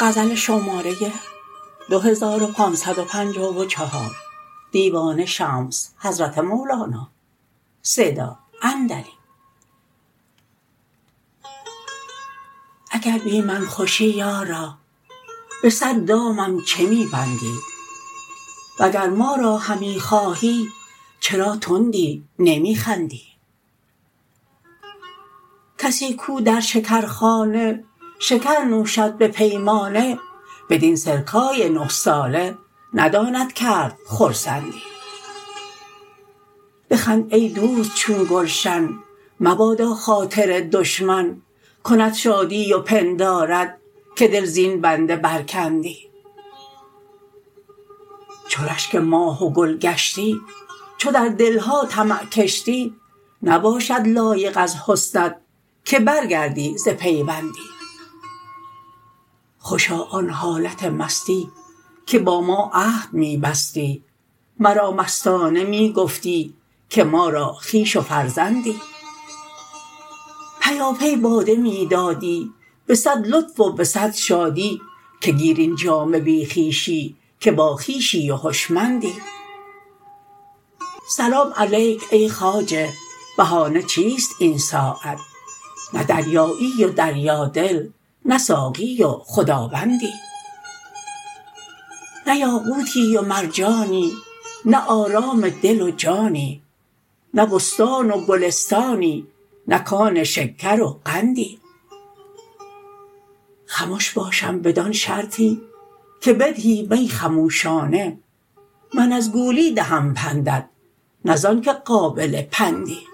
غزل شماره 2554 دیوان شمس حضرت مولانا صدا اندلی. اگر بی من خوشی یارا به صد دامم چه می بندی؟ وگر ما را همی خواهی چرا تندی نمی خندی؟ کسی کو در شکرخانه شکر نوشد به پیمانه، بدین سرکای 9 ساله نداند کرد خرسندی. بخند ای دوست چون گلشن، مبادا خاطر دشمن کند شادی و پندارد که دل زین بنده برکندی. چو رشک ماه و گل گشتی، چو در دل ها طمع کشتی، نباشد لایق از حسنت که برگردی ز پیوندی. خوشا آن حالت مستی که با ما عهد می بستی، مرا مستانه می گفتی که ما را خویش و فرزندی. پیاپی باده می دادی به صد لطف و به صد شادی، که گیر این جام بی خویشی که باخویشی و هشمندی. سلام علیک ای خواجه، بهانه چیست این ساعت؟ نه دریایی و دریادل، نه ساقی و خداوندی. نه یاقوتی و مرجانی، نه آرام دل و جانی، نه بستان و گلستانی، نه کان شکر و قندی. خمش باشم بدان شرطی که بدهی می خموشانه، من از گولی دهم پندت نه زآنکه قابل پندی.